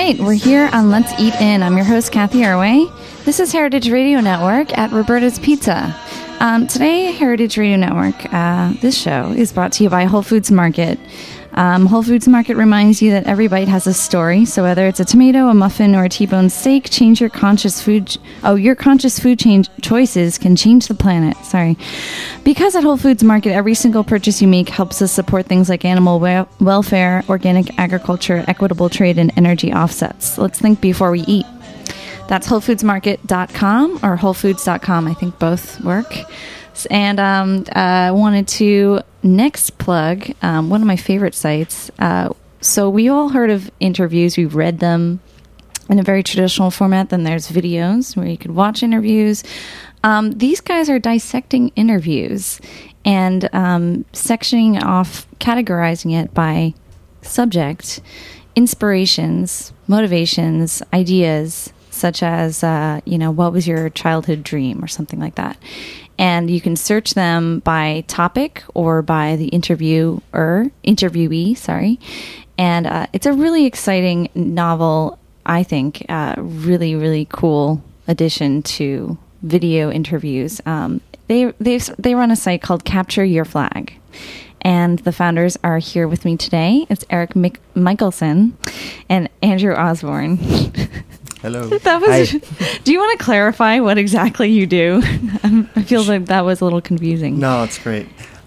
right, we're here on Let's Eat In. I'm your host, Kathy Irway. This is Heritage Radio Network at Roberta's Pizza. Today, Heritage Radio Network, this show is brought to you by Whole Foods Market. Whole Foods Market reminds you that every bite has a story. So whether it's a tomato, a muffin, or a T-bone steak, change your conscious food. Your conscious food choices can change the planet. Sorry, because at Whole Foods Market, every single purchase you make helps us support things like animal welfare, organic agriculture, equitable trade, and energy offsets. Let's think before we eat. That's WholeFoodsMarket.com or WholeFoods.com. I think both work. And I wanted to next plug one of my favorite sites. So we all heard of interviews. We've read them in a very traditional format. Then there's videos where you could watch interviews. These guys are dissecting interviews and sectioning off, categorizing it by subject, inspirations, motivations, ideas, such as, what was your childhood dream or something like that. And you can search them by topic or by the interviewee. And it's a really exciting novel, I think, really, really cool addition to video interviews. They run a site called Capture Your Flag. And the founders are here with me today. It's Eric Michelson and Andrew Osborne. Hello. Hi. Do you want to clarify what exactly you do? I feel like that was a little confusing. No, it's great.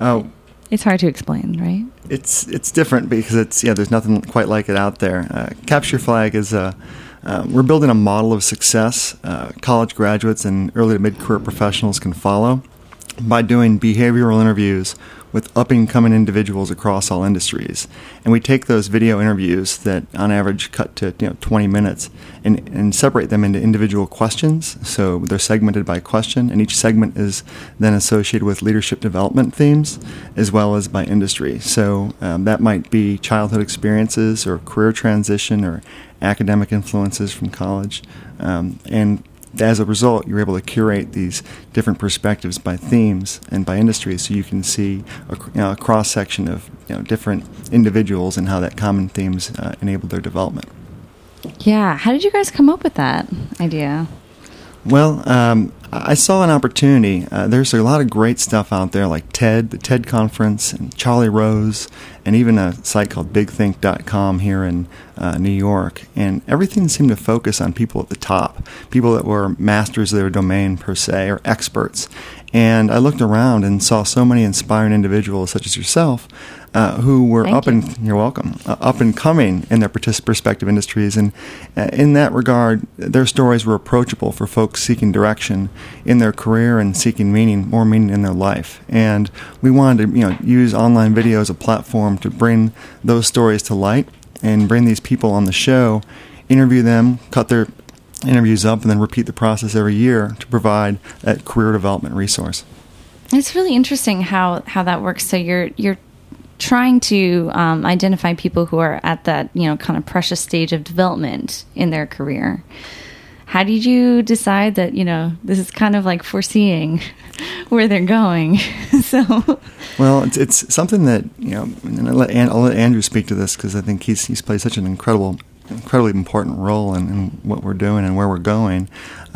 It's hard to explain, right? It's different because there's nothing quite like it out there. Capture Your Flag is we're building a model of success college graduates and early to mid-career professionals can follow by doing behavioral interviews with up-and-coming individuals across all industries. And we take those video interviews that on average cut to 20 minutes and separate them into individual questions. So they're segmented by question, and each segment is then associated with leadership development themes as well as by industry. So that might be childhood experiences or career transition or academic influences from college. And as a result, you're able to curate these different perspectives by themes and by industry, so you can see a cross-section of different individuals and how that common themes enable their development. Yeah. How did you guys come up with that idea? Well, I saw an opportunity. There's a lot of great stuff out there like TED, the TED Conference, and Charlie Rose, and even a site called BigThink.com here in New York. And everything seemed to focus on people at the top, people that were masters of their domain per se, or experts. And I looked around and saw so many inspiring individuals such as yourself who were you're welcome, up and coming in their respective industries. And in that regard, their stories were approachable for folks seeking direction in their career and seeking more meaning in their life. And we wanted to use online video as a platform to bring those stories to light and bring these people on the show, interview them, cut their interviews up, and then repeat the process every year to provide that career development resource. It's really interesting how that works. So you're trying to identify people who are at that kind of precious stage of development in their career. How did you decide that this is kind of like foreseeing where they're going? Well, it's something that and I'll let Andrew speak to this because I think he's played such an incredibly important role in what we're doing and where we're going.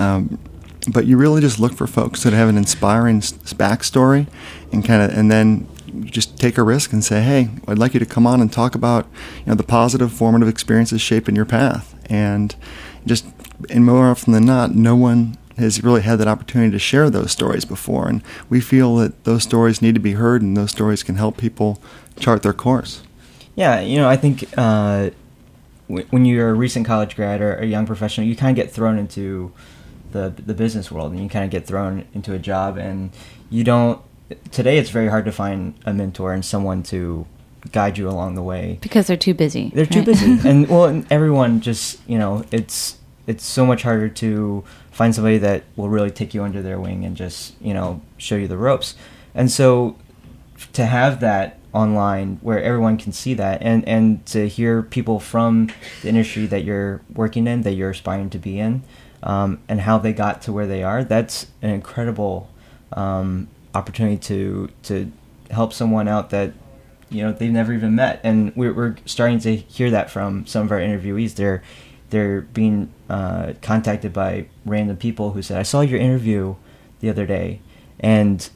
But you really just look for folks that have an inspiring backstory, and then you just take a risk and say, hey, I'd like you to come on and talk about the positive formative experiences shaping your path. And more often than not, no one has really had that opportunity to share those stories before. And we feel that those stories need to be heard, and those stories can help people chart their course. Yeah, I think when you're a recent college grad or a young professional, you kind of get thrown into the business world, and you kind of get thrown into a job, and today it's very hard to find a mentor and someone to guide you along the way. Because they're too busy. They're too busy. And everyone just, it's so much harder to find somebody that will really take you under their wing and just, show you the ropes. And so to have that online where everyone can see that and to hear people from the industry that you're working in, that you're aspiring to be in, and how they got to where they are, that's an incredible opportunity to help someone out that they've never even met. And we're starting to hear that from some of our interviewees. they're being contacted by random people who said, "I saw your interview the other day," and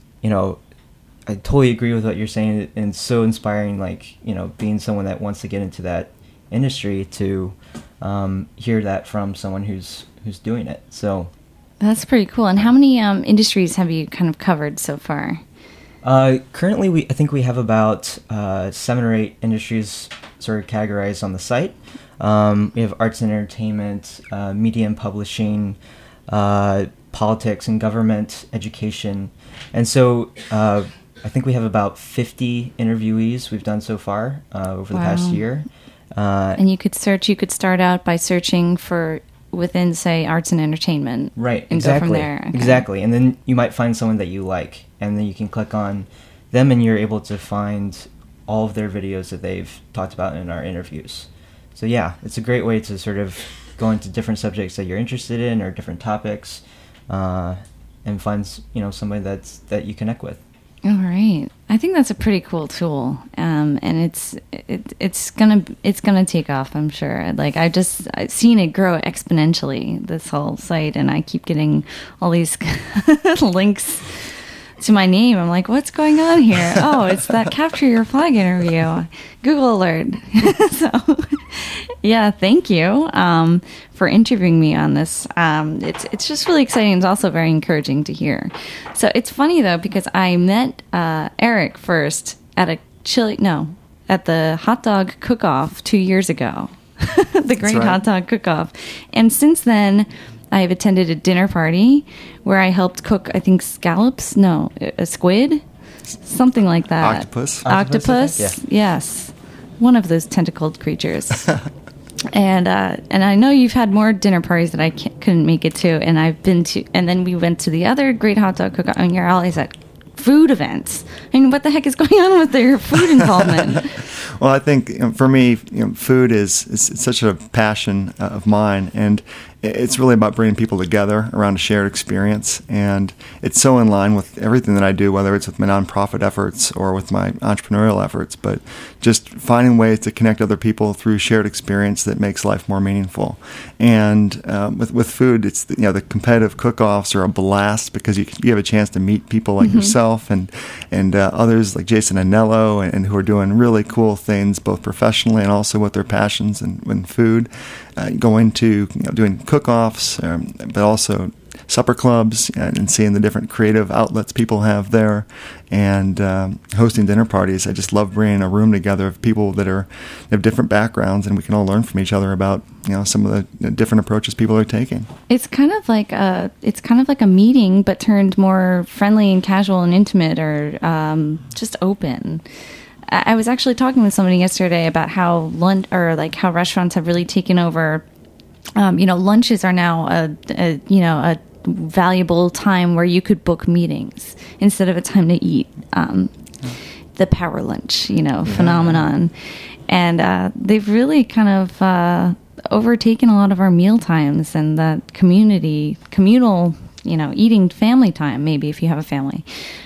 I totally agree with what you're saying, and it's so inspiring. Like being someone that wants to get into that industry to hear that from someone who's doing it. So that's pretty cool. And how many industries have you kind of covered so far? Currently, I think we have about 7 or 8 industries sort of categorized on the site. We have arts and entertainment, media and publishing, politics and government, education, and so I think we have about 50 interviewees we've done so far over the past year. And you could start out by searching for within, say, arts and entertainment. Right, and exactly. go from there. Okay. Exactly. And then you might find someone that you like, and then you can click on them and you're able to find all of their videos that they've talked about in our interviews. So yeah, it's a great way to sort of go into different subjects that you're interested in or different topics, and find somebody that you connect with. All right, I think that's a pretty cool tool, and it's gonna take off, I'm sure. Like I've seen it grow exponentially, this whole site, and I keep getting all these links to my name. I'm like, what's going on here? Oh, it's that Capture Your Flag interview. Google alert. So, yeah, thank you for interviewing me on this. It's just really exciting. It's also very encouraging to hear. So it's funny though, because I met Eric first at the hot dog cook-off 2 years ago. The Great right. Hot Dog Cook-Off. And since then, I've attended a dinner party where I helped cook, I think, scallops? No, a squid? Something like that. Octopus? Yeah. Yes. One of those tentacled creatures. And I know you've had more dinner parties that I couldn't make it to, and I've been to, and then we went to the other Great Hot Dog Cook-Off, and you're always at food events. I mean, what the heck is going on with their food involvement? Well, I think for me, food is such a passion of mine, and it's really about bringing people together around a shared experience. And it's so in line with everything that I do, whether it's with my nonprofit efforts or with my entrepreneurial efforts. But just finding ways to connect other people through shared experience that makes life more meaningful. And with food, it's the competitive cook-offs are a blast because you have a chance to meet people like yourself and others like Jason Anello and who are doing really cool things both professionally and also with their passions and food. Going to doing cook-offs, but also supper clubs and seeing the different creative outlets people have there, and hosting dinner parties. I just love bringing a room together of people that have different backgrounds, and we can all learn from each other about some of the different approaches people are taking. It's kind of like a meeting, but turned more friendly and casual and intimate, or just open. I was actually talking with somebody yesterday about how how restaurants have really taken over. Lunches are now a valuable time where you could book meetings instead of a time to eat. The power lunch, phenomenon, and they've really kind of overtaken a lot of our meal times and that communal. Eating family time, maybe if you have a family.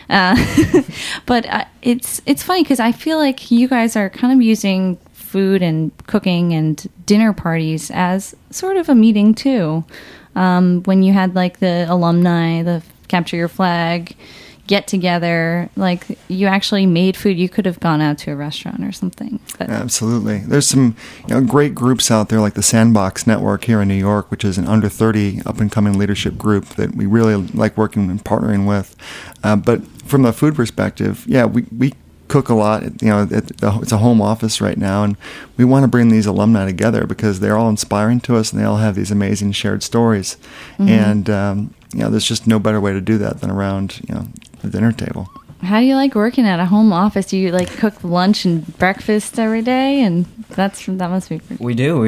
But it's funny because I feel like you guys are kind of using food and cooking and dinner parties as sort of a meeting too. When you had like the alumni, the Capture Your Flag get together, like you actually made food. You could have gone out to a restaurant or something. But. Absolutely. There's some great groups out there like the Sandbox Network here in New York, which is an under 30 up-and-coming leadership group that we really like working and partnering with. But from the food perspective, we cook a lot. It's a home office right now, and we want to bring these alumni together because they're all inspiring to us, and they all have these amazing shared stories. Mm-hmm. And there's just no better way to do that than around the dinner table. How do you like working at a home office? Do you like cook lunch and breakfast every day? And that must be pretty. We do.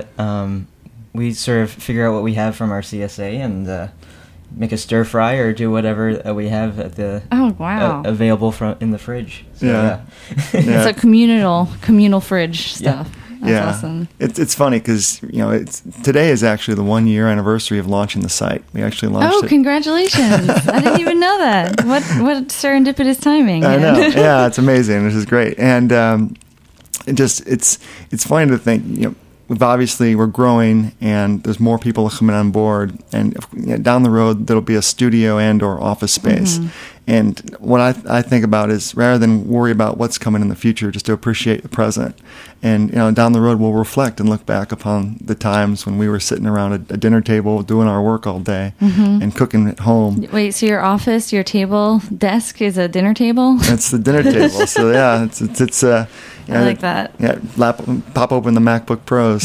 We sort of figure out what we have from our CSA and make a stir fry or do whatever we have at the available in the fridge. So, yeah. It's a communal fridge stuff. Yeah. That's awesome. It's funny because today is actually the 1-year anniversary of launching the site. We actually launched it. Oh, congratulations! I didn't even know that. What serendipitous timing! I know. Yeah, it's amazing. This is great, and it's funny to think. we're growing, and there's more people coming on board. And down the road, there'll be a studio and/or office space. And what I think about is, rather than worry about what's coming in the future, just to appreciate the present. And down the road, we'll reflect and look back upon the times when we were sitting around a dinner table doing our work all day and cooking at home. Wait, so your office, your table, desk is a dinner table? It's the dinner table. So yeah, it's I like that. Yeah, pop open the MacBook Pros.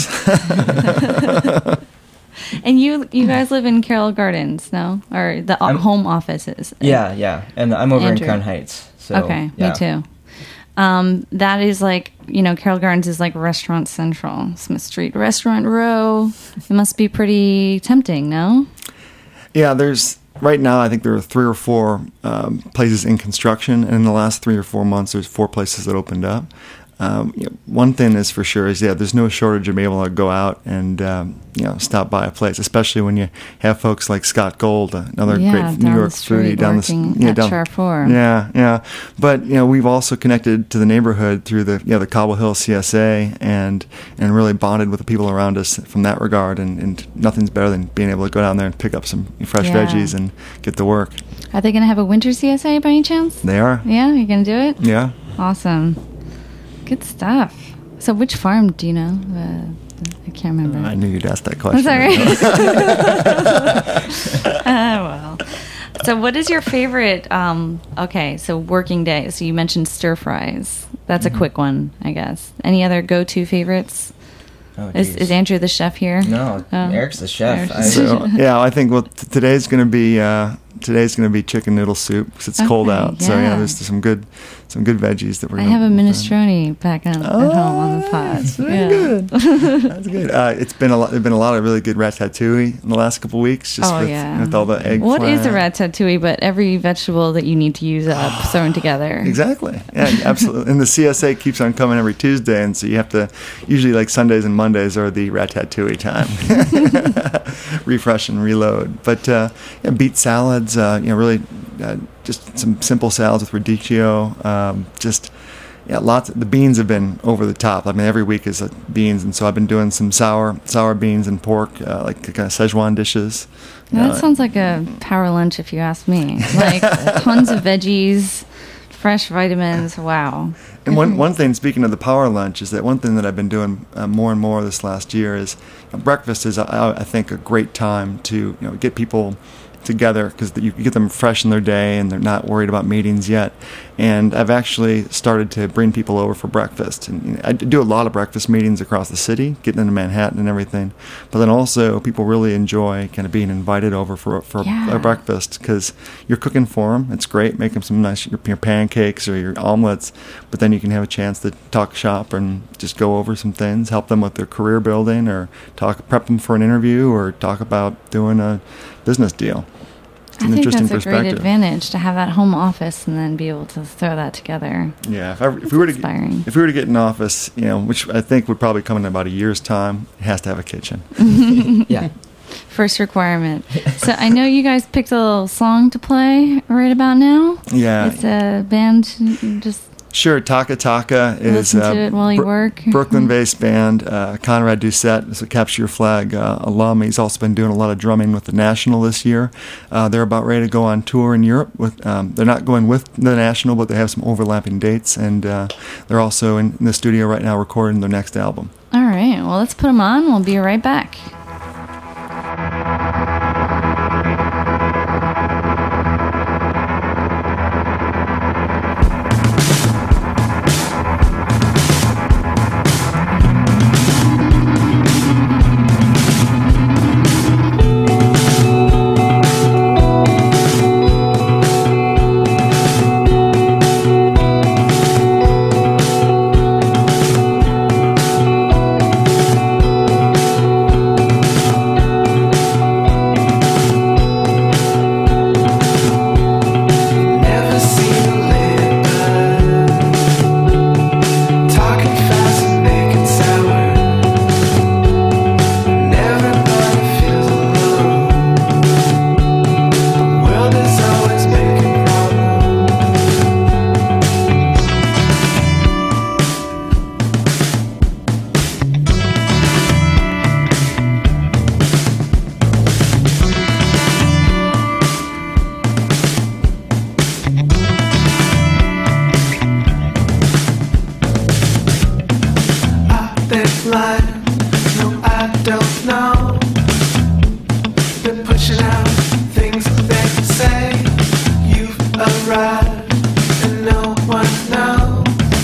And you guys live in Carroll Gardens, no? Or the home offices? Yeah. And I'm over Andrew. in Crown Heights. So, Okay, yeah. me too. That is like, Carroll Gardens is like Restaurant Central, Smith Street Restaurant Row. It must be pretty tempting, no? Yeah, right now, I think there are 3 or 4 places in construction, and in the last 3 or 4 months, there's 4 places that opened up. One thing is for sure is, there's no shortage of being able to go out and stop by a place, especially when you have folks like Scott Gold, another great New York foodie down the Char 4. Yeah. But we've also connected to the neighborhood through the Cobble Hill CSA and really bonded with the people around us from that regard. And nothing's better than being able to go down there and pick up some fresh veggies and get to work. Are they going to have a winter CSA by any chance? They are. Yeah, you're going to do it? Yeah. Awesome. Good stuff. So which farm do you know? I can't remember. I knew you'd ask that question. Sorry. Well. So what is your favorite, so working day. So you mentioned stir fries. That's a quick one, I guess. Any other go-to favorites? Oh, is Andrew the chef here? No, Eric's the chef. I think today's going to be chicken noodle soup because it's cold out. So there's some good veggies that we're. I have a minestrone back at home on the pot. Very good. That's good. It's been a lot. There've been a lot of really good ratatouille in the last couple of weeks. With all the egg. What is a ratatouille? But every vegetable that you need to use up thrown together. Exactly. Yeah, absolutely. And the CSA keeps on coming every Tuesday, and so you have to usually like Sundays and Mondays are the ratatouille time. Refresh and reload. But beet salads. Really just some simple salads with radicchio. Lots. The beans have been over the top. I mean, every week is beans, and so I've been doing some sour beans and pork, like kind of Szechuan dishes. That sounds like a power lunch, if you ask me. Like tons of veggies, fresh vitamins. Wow. And one thing, speaking of the power lunch, is that one thing that I've been doing more and more this last year is breakfast is, I think, a great time to get people together because you get them fresh in their day and they're not worried about meetings yet. And I've actually started to bring people over for breakfast. And I do a lot of breakfast meetings across the city, getting into Manhattan and everything. But then also people really enjoy kind of being invited over for a breakfast because you're cooking for them. It's great, make them some nice your pancakes or your omelets. But then you can have a chance to talk shop and just go over some things, help them with their career building or prep them for an interview or talk about doing a business deal. I think that's a great advantage to have that home office and then be able to throw that together. Yeah, if we were to get an office, which I think would probably come in about a year's time, it has to have a kitchen. Yeah. First requirement. So I know you guys picked a little song to play right about now. Yeah. It's a band just. Sure, Taka Taka is listen to it while you work. Brooklyn-based band. Conrad Doucette is a Capture Your Flag alum. He's also been doing a lot of drumming with the National this year. They're about ready to go on tour in Europe. They're not going with the National, but they have some overlapping dates, and they're also in the studio right now recording their next album. All right, well, let's put them on. We'll be right back. line. No, I don't know. They're pushing out things they say. You've arrived and no one knows.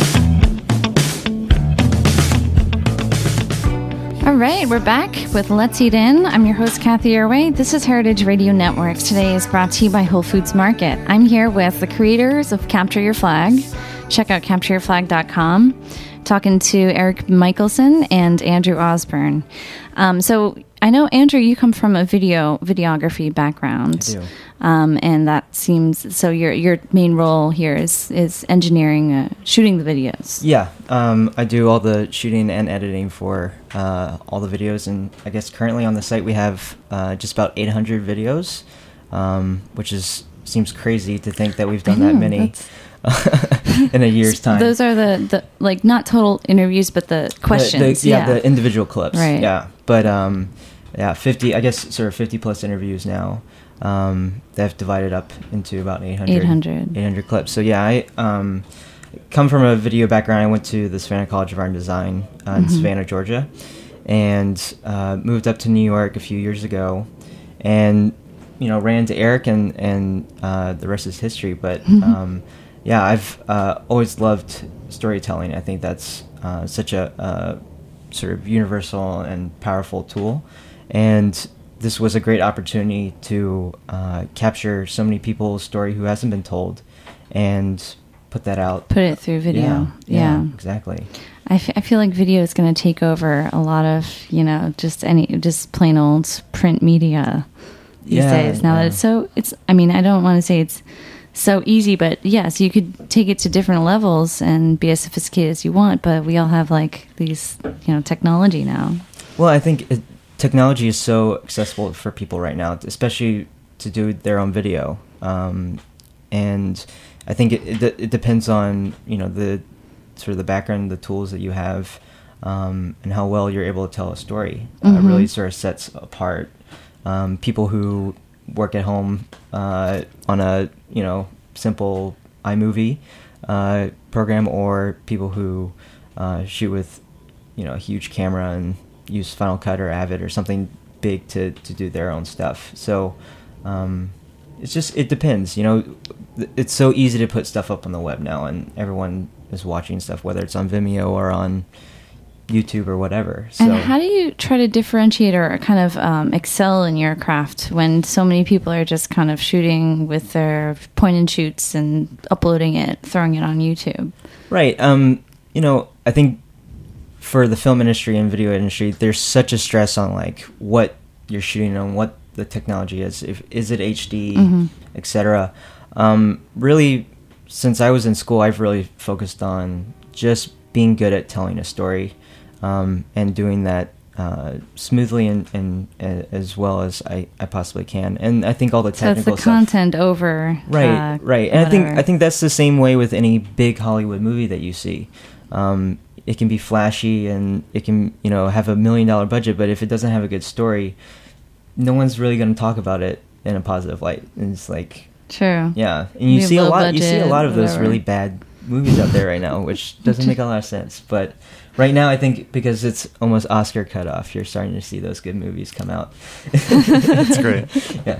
All right, we're back with Let's Eat In. I'm your host, Kathy Irway. This is Heritage Radio Network. Today is brought to you by Whole Foods Market. I'm here with the creators of Capture Your Flag. Check out captureyourflag.com. Talking to Eric Michelson and Andrew Osborne. So I know, Andrew, you come from a videography background. I do. And that seems, so your main role here is engineering, shooting the videos. Yeah, I do all the shooting and editing for all the videos, and I guess currently on the site we have just about 800 videos, which seems crazy to think that we've done that many in a year's time. Those are the like, not total interviews, but the questions. The individual clips. Right. Yeah, but 50, I guess, sort of 50 plus interviews now. They've divided up into about 800 clips. So yeah, I come from a video background. I went to the Savannah College of Art and Design in Savannah, Georgia, and moved up to New York a few years ago, and ran into Eric, and the rest is history. But I've always loved storytelling. I think that's such a sort of universal and powerful tool, and this was a great opportunity to capture so many people's story who hasn't been told, and put that out. Put it through video. Yeah. Exactly. I feel like video is going to take over a lot of, just plain old print media these days. Now that I don't want to say it's so easy, but yes, you could take it to different levels and be as sophisticated as you want, but we all have like these, technology now. Well, I think technology is so accessible for people right now, especially to do their own video. And I think it depends on, the sort of the background, the tools that you have, and how well you're able to tell a story. Really sort of sets apart people who work at home on a, simple iMovie program, or people who shoot with, a huge camera and use Final Cut or Avid or something big to do their own stuff. So it depends. It's so easy to put stuff up on the web now, and everyone is watching stuff, whether it's on Vimeo or on YouTube or whatever. So, and how do you try to differentiate or kind of excel in your craft when so many people are just kind of shooting with their point and shoots and uploading it, throwing it on YouTube? Right. I think for the film industry and video industry, there's such a stress on like what you're shooting on, what the technology is, is it HD, etc. Really, since I was in school, I've really focused on just being good at telling a story, and doing that smoothly and as well as I possibly can. And I think all the technical stuff. So it's the content over right. And I think that's the same way with any big Hollywood movie that you see. It can be flashy and it can, have $1 million budget, but if it doesn't have a good story, no one's really going to talk about it in a positive light. And it's like, true. Yeah. And you see a lot of those really bad movies out there right now, which doesn't make a lot of sense. But right now, I think because it's almost Oscar cutoff, you're starting to see those good movies come out. That's great. Yeah.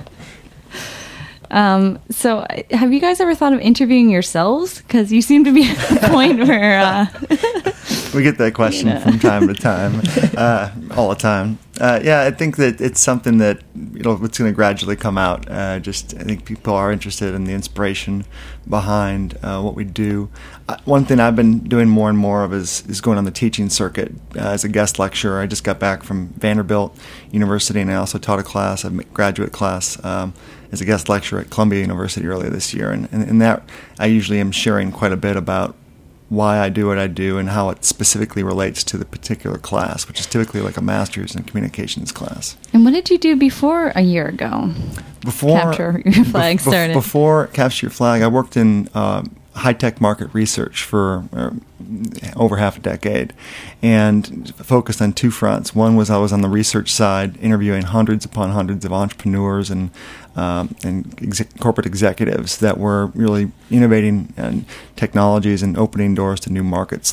So have you guys ever thought of interviewing yourselves? Because you seem to be at the point where... we get that question from time to time, all the time. I think that it's something that, it's going to gradually come out. I think people are interested in the inspiration behind what we do. One thing I've been doing more and more of is going on the teaching circuit as a guest lecturer. I just got back from Vanderbilt University, and I also taught a graduate class, as a guest lecturer at Columbia University earlier this year. And in that, I usually am sharing quite a bit about why I do what I do and how it specifically relates to the particular class, which is typically like a master's in communications class. And what did you do before a year ago? Before Capture Your Flag started. Before Capture Your Flag, I worked in high-tech market research for over half a decade, and focused on two fronts. One was I was on the research side, interviewing hundreds upon hundreds of entrepreneurs and corporate executives that were really innovating technologies and opening doors to new markets like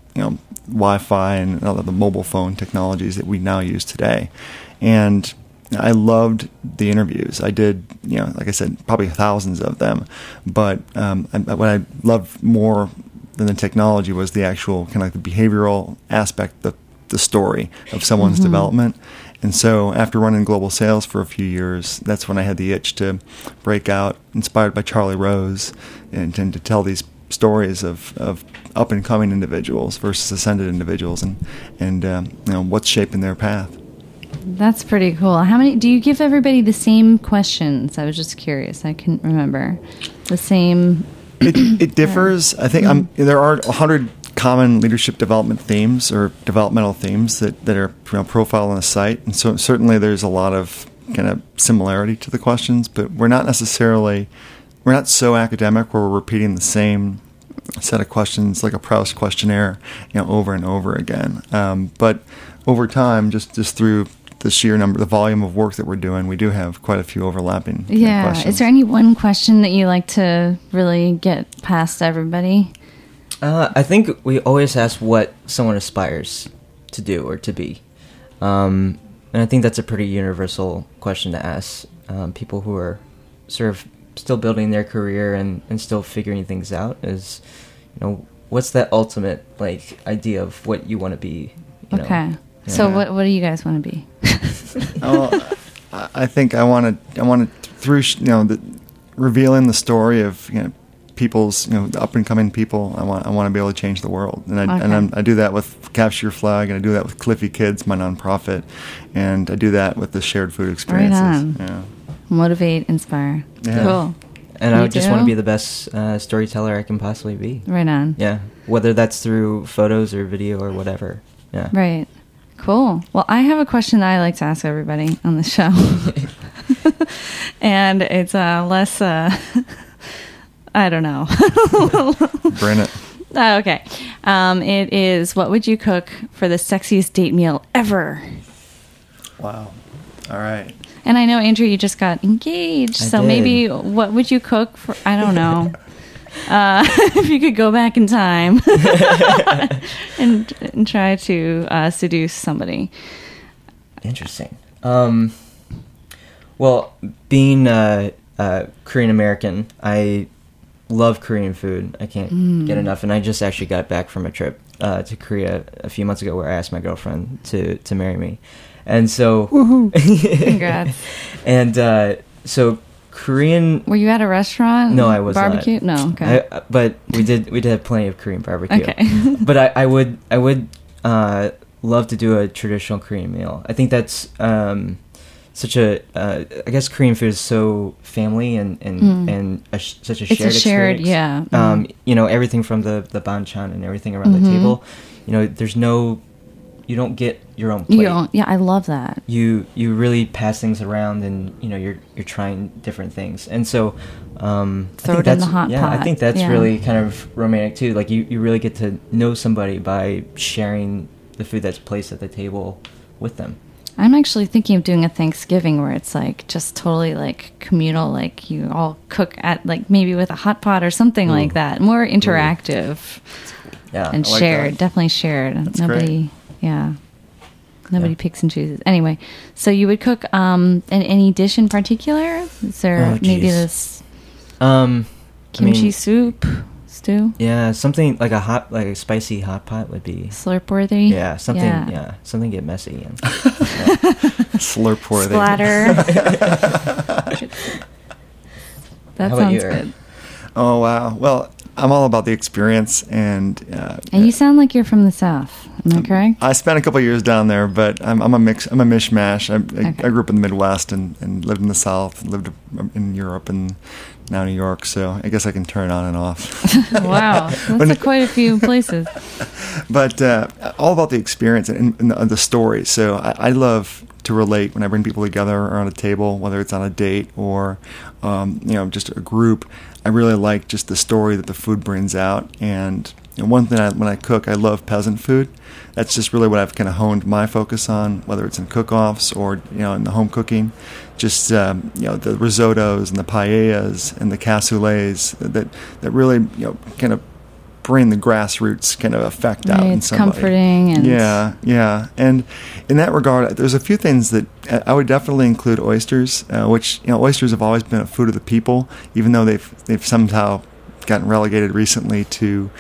Wi-Fi and all of the mobile phone technologies that we now use today. And I loved the interviews. I did, like I said, probably thousands of them. But what I loved more than the technology was the actual kind of like the behavioral aspect, the story of someone's development. And so after running global sales for a few years, that's when I had the itch to break out, inspired by Charlie Rose, and to tell these stories of up-and-coming individuals versus ascended individuals, and what's shaping their path. That's pretty cool. How many do you give everybody the same questions? I was just curious. I couldn't remember the same. It differs. I think there are 100 common leadership development themes or developmental themes that are profiled on the site, and so certainly there's a lot of kind of similarity to the questions, but we're not so academic where we're repeating the same set of questions like a Proust questionnaire, over and over again. But over time, just through the sheer the volume of work that we're doing, we do have quite a few overlapping questions. Is there any one question that you like to really get past everybody? I think we always ask what someone aspires to do or to be. And I think that's a pretty universal question to ask people who are sort of still building their career and still figuring things out is, what's that ultimate idea of what you want to be? Okay. So what do you guys want to be? I think I want to through revealing the story of people's up and coming people. I want to be able to change the world, and I do that with Capture Your Flag, and I do that with Cliffy Kids, my nonprofit, and I do that with the shared food experiences. Right on. Yeah. Motivate, inspire. Yeah. Cool. And I just want to be the best storyteller I can possibly be. Right on. Yeah, whether that's through photos or video or whatever. Yeah. Right. Cool. Well, I have a question that I like to ask everybody on the show. And it's less, I don't know. Bring it. Oh, okay. It is, what would you cook for the sexiest date meal ever? Wow. All right. And I know, Andrew, you just got engaged. I did. Maybe what would you cook for, I don't know. If you could go back in time and try to seduce somebody. Interesting. Well, being Korean American, I love Korean food. I can't get enough. And I just actually got back from a trip to Korea a few months ago where I asked my girlfriend to marry me. And so... Congrats. And so... Korean. Were you at a restaurant? No, I was barbecue? not. No, okay. But we did have plenty of Korean barbecue. Okay. But I would love to do a traditional Korean meal. I think that's such a I guess Korean food is so family and such a shared It's a shared, experience. yeah. Everything from the banchan and everything around the table. There's no. You don't get your own plate. Yeah, I love that. You really pass things around, and you're trying different things, and so throw it in the hot pot. I think that's really kind of romantic too. Like you really get to know somebody by sharing the food that's placed at the table with them. I'm actually thinking of doing a Thanksgiving where it's just totally communal, you all cook at maybe with a hot pot or something like that. More interactive. Yeah, and I like shared, that. definitely shared. That's Nobody. great. Yeah. Nobody picks and chooses. Anyway, so you would cook any dish in particular? Is there maybe this kimchi soup, stew? Yeah, something like a spicy hot pot would be Slurp worthy? Yeah, something something get messy and Slurp worthy. Splatter. That How about sounds you, good. Eric? Oh, wow. Well, I'm all about the experience, and you sound like you're from the South. Am I correct? I spent a couple of years down there, but I'm a mishmash. I grew up in the Midwest and lived in the South, lived in Europe, and now New York. So I guess I can turn on and off. Wow, that's quite a few places. But all about the experience and the stories. So I love to relate when I bring people together around a table, whether it's on a date or just a group. I really like just the story that the food brings out. And one thing when I cook, I love peasant food. That's just really what I've kind of honed my focus on, whether it's in cook-offs or in the home cooking. Just the risottos and the paellas and the cassoulets that really kind of bring the grassroots kind of effect out Right, in it's somebody. comforting and Yeah. And in that regard, there's a few things that I would definitely include oysters, which, oysters have always been a food of the people, even though they've somehow gotten relegated recently to,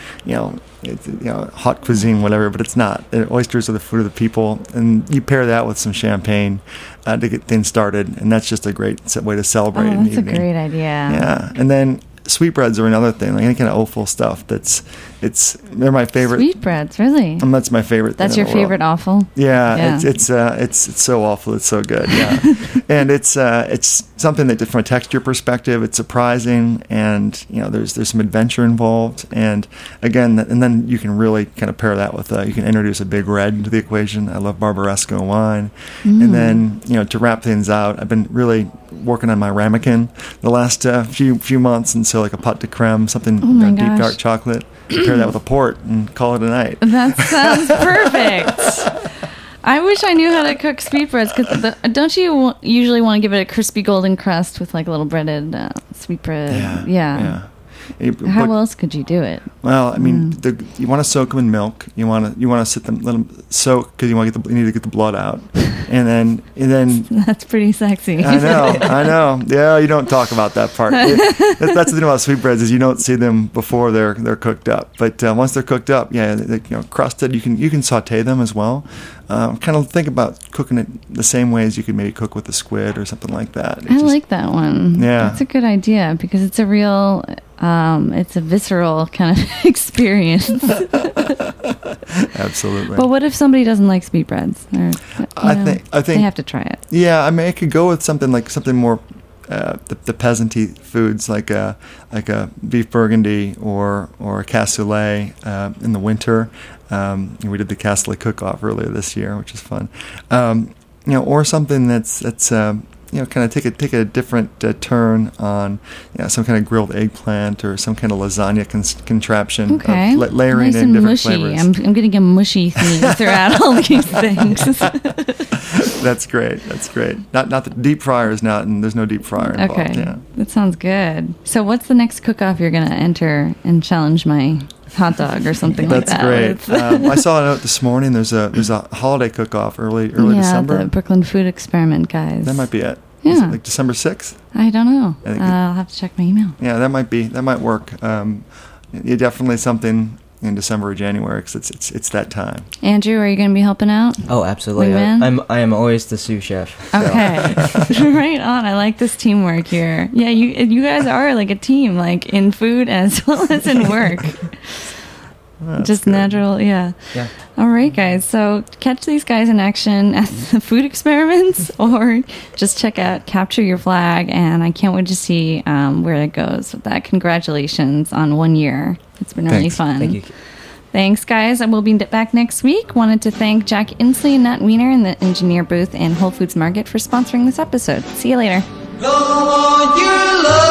hot cuisine, whatever, but it's not. Oysters are the food of the people, and you pair that with some champagne to get things started, and that's just a great way to celebrate an that's a evening. great idea. Yeah, and then sweetbreads are another thing, like any kind of offal stuff. They're my favorite. Sweetbreads, really? That's my favorite. That's thing your in the world. favorite offal? Yeah, it's so awful. It's so good. Yeah, and it's something that, from a texture perspective, it's surprising, and there's some adventure involved, and again, and then you can really kind of pair that with you can introduce a big red into the equation. I love Barbaresco wine, and then to wrap things out, I've been really working on my ramekin the last few months, and so like a pot de creme, something my deep gosh. dark chocolate. Pair that with a port and call it a night. That sounds perfect. I wish I knew how to cook sweetbreads, because don't you usually want to give it a crispy golden crust with like a little breaded sweetbread? Yeah. How else could you do it? Well, I mean, you want to soak them in milk. You want to let them soak, because you need to get the blood out, and then That's pretty sexy. I know. Yeah, you don't talk about that part. That's the thing about sweetbreads, is you don't see them before they're cooked up. But once they're cooked up, crusted, you can saute them as well. Kind of think about cooking it the same way as you could maybe cook with a squid or something like that. I like that one. Yeah. That's a good idea, because it's a real, it's a visceral kind of experience. Absolutely. But what if somebody doesn't like sweetbreads? I think they have to try it. Yeah, I mean, I could go with something more the peasanty foods, like a beef burgundy or a cassoulet in the winter. We did the cassoulet cook-off earlier this year, which is fun. Or something that's kind of take a different turn on some kind of grilled eggplant or some kind of lasagna contraption. Okay. Of layering nice in and different mushy. flavors. I'm getting a mushy theme throughout all these things. That's great. Not the deep fryer is not, and there's no deep fryer involved. Okay. Yeah. That sounds good. So what's the next cook-off you're going to enter and challenge my hot dog or something like that? That's great. I saw a note this morning. There's a holiday cook-off early December. The Brooklyn Food Experiment guys. That might be it. Yeah. Is it like December 6th? I don't know. I think I'll have to check my email. Yeah, that might work. Definitely something in December or January, because it's that time. Andrew, are you going to be helping out? Oh, absolutely. Wingman? I am always the sous chef. So. Okay. Right on. I like this teamwork here. Yeah, you guys are like a team, like in food as well as in work. That's Just good. natural, yeah. Yeah. All right, guys. So catch these guys in action at the food experiments, or just check out Capture Your Flag. And I can't wait to see where it goes with that. Congratulations on 1 year. It's been really Thanks. fun. Thank you. Thanks, guys. And we'll be back next week. Wanted to thank Jack Inslee and Nat Wiener in the engineer booth in Whole Foods Market for sponsoring this episode. See you later. No more your love.